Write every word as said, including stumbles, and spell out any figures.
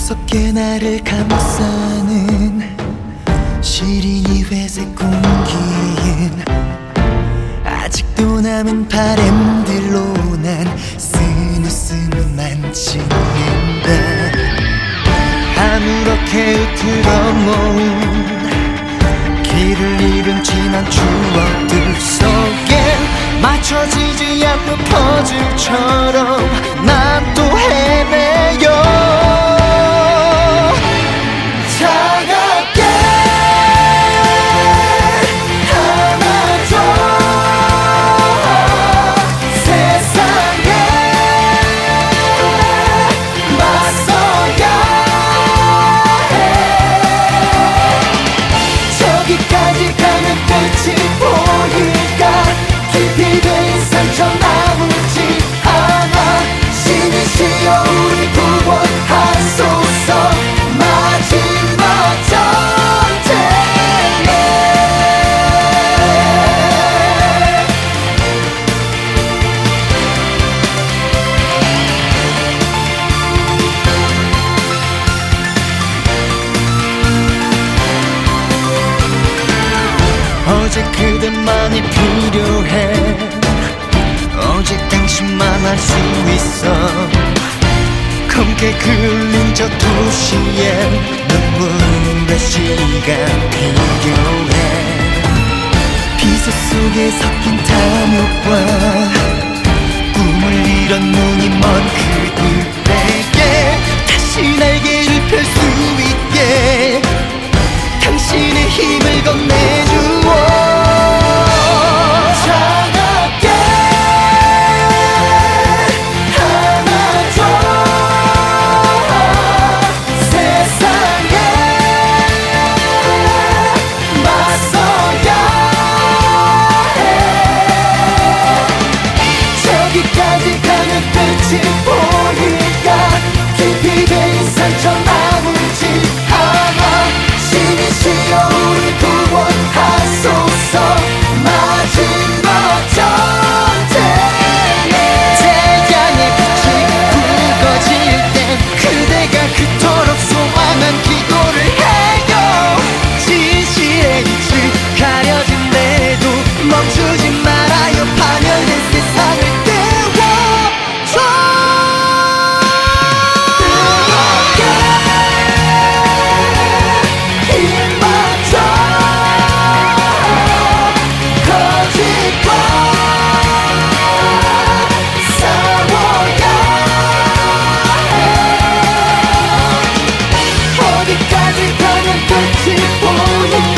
무섭게 나를 감싸는 시린이 회색 공기엔 아직도 남은 바램들로 난 스누스누만 짓는다. 아무렇게 흐트러 놓은 길을 잃은 지난 추억들 속엔 맞춰지지 않는 퍼즐처럼 난 또 헤매요. 차갑게 안아줘. 세상에 맞서야 해. 저기까지 가는 끝이 보일까. 깊이 된 상처 나오지 않아. 신이시여 우리 구원하소서. 마지막 전쟁에 어제 그대만이 필요해. 오직 당신만 알 수 있어. 검게 그을린 저 도시에 눈물의 시간 필요해. 비소 속에 섞인 탐욕과 꿈을 이런 눈이 먼 그들에게 다시 날개를 펼 수 있게 당신의 힘을 건네주어. 끝이 보일까. 깊이 된 상처 나오지 않아. 신이시여 우리 구원하소서. 마지막 전쟁에 태양의 빛이 붉어질 땐 그대가 그토록 소망한 기도를 해요. 진실의 빛을 가려진대도 멈추지 말아요. 파멸된 세상을 어디까지 가면 끝이 보여.